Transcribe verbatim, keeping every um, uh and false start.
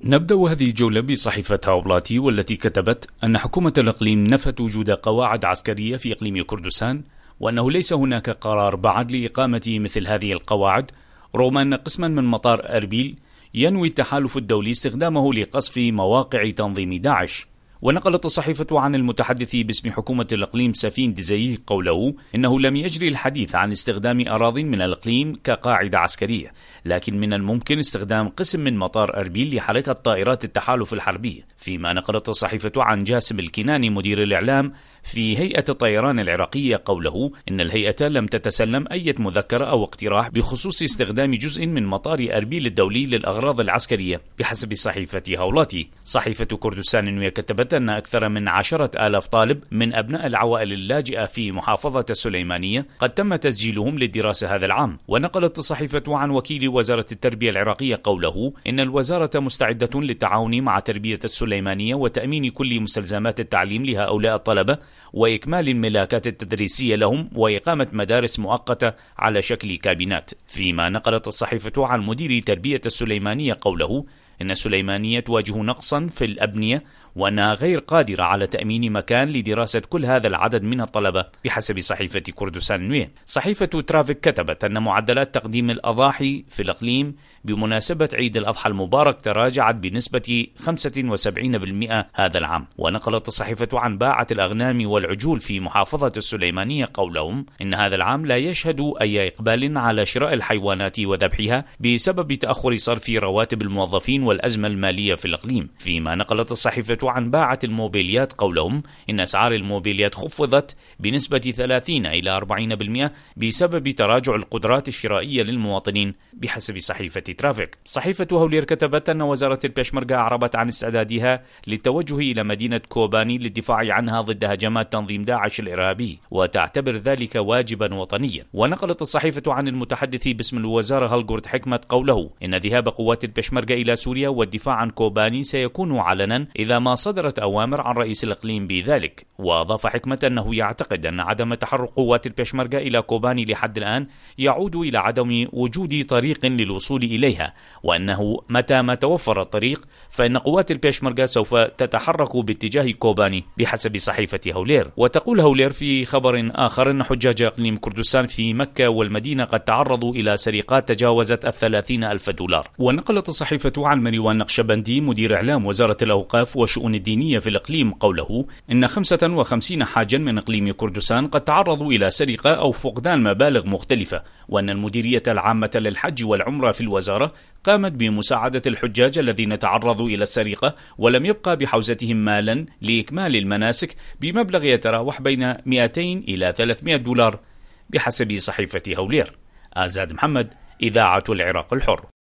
نبدأ هذه الجولة بصحيفة هاوبلاتي، والتي كتبت أن حكومة الإقليم نفت وجود قواعد عسكرية في إقليم كردستان، وأنه ليس هناك قرار بعد لإقامة مثل هذه القواعد، رغم أن قسما من مطار أربيل ينوي التحالف الدولي استخدامه لقصف مواقع تنظيم داعش. ونقلت الصحيفة عن المتحدث باسم حكومة الإقليم سفين دزيه قوله إنه لم يجري الحديث عن استخدام أراضٍ من الإقليم كقاعدة عسكرية، لكن من الممكن استخدام قسم من مطار أربيل لحركة طائرات التحالف الحربية. فيما نقلت الصحيفة عن جاسم الكناني مدير الإعلام في هيئة الطيران العراقية قوله إن الهيئة لم تتسلم أي مذكرة أو اقتراح بخصوص استخدام جزء من مطار أربيل الدولي للأغراض العسكرية بحسب صحيفة هاولاتي. صحيفة كردستان النوية كتبت أن أكثر من عشرة آلاف طالب من أبناء العوائل اللاجئة في محافظة السليمانية قد تم تسجيلهم للدراسة هذا العام. ونقلت الصحيفة عن وكيل وزارة التربية العراقية قوله إن الوزارة مستعدة للتعاون مع تربية السليمانية وتأمين كل مستلزمات التعليم لهؤلاء الطلبة وإكمال الملاكات التدريسية لهم وإقامة مدارس مؤقتة على شكل كابينات. فيما نقلت الصحيفة عن مدير تربية السليمانية قوله إن السليمانية تواجه نقصا في الأبنية وأنها غير قادرة على تأمين مكان لدراسة كل هذا العدد من الطلبة بحسب صحيفة كردستان النوية. صحيفة ترافيك كتبت أن معدلات تقديم الأضاحي في الإقليم بمناسبة عيد الأضحى المبارك تراجعت بنسبة خمسة وسبعين بالمئة هذا العام. ونقلت الصحيفة عن باعة الأغنام والعجول في محافظة السليمانية قولهم إن هذا العام لا يشهد أي إقبال على شراء الحيوانات وذبحها بسبب تأخر صرف رواتب الموظفين والأزمة المالية في الإقليم. فيما نقلت الصحيفة عن باعة الموبيليات قولهم إن أسعار الموبيليات خفضت بنسبة ثلاثين إلى أربعين بالمئة بسبب تراجع القدرات الشرائية للمواطنين بحسب صحيفة ترافيك. صحيفة هولير كتبت أن وزارة البيشمركة أعربت عن استعدادها للتوجه إلى مدينة كوباني للدفاع عنها ضد هجمات تنظيم داعش الإرهابي، وتعتبر ذلك واجبا وطنيا. ونقلت الصحيفة عن المتحدث باسم الوزارة هالجورد حكمت قوله إن ذهاب قوات البيشمركة إلى سوريا والدفاع عن كوباني سيكون علنا إذا ما صدرت أوامر عن رئيس الإقليم بذلك. وأضاف حكمة أنه يعتقد أن عدم تحرك قوات البيشمركة إلى كوباني لحد الآن يعود إلى عدم وجود طريق للوصول إليها، وأنه متى ما توفر الطريق فإن قوات البيشمركة سوف تتحرك باتجاه كوباني بحسب صحيفة هولير. وتقول هولير في خبر آخر أن حجاج إقليم كردستان في مكة والمدينة قد تعرضوا إلى سرقات تجاوزت الثلاثين ألف دولار. ونقلت الصحيفة عن مروان نقشبندي مدير إعلام وزارة الأوقاف والشؤون الدينية في الإقليم قوله إن خمسة وخمسين حاجا من إقليم كردستان قد تعرضوا إلى سرقة أو فقدان مبالغ مختلفة، وأن المديرية العامة للحج والعمرة في الوزارة قامت بمساعدة الحجاج الذين تعرضوا إلى السرقة ولم يبقى بحوزتهم مالا لإكمال المناسك بمبلغ يتراوح بين مئتين إلى ثلاثمئة دولار بحسب صحيفة هولير. آزاد محمد، إذاعة العراق الحر.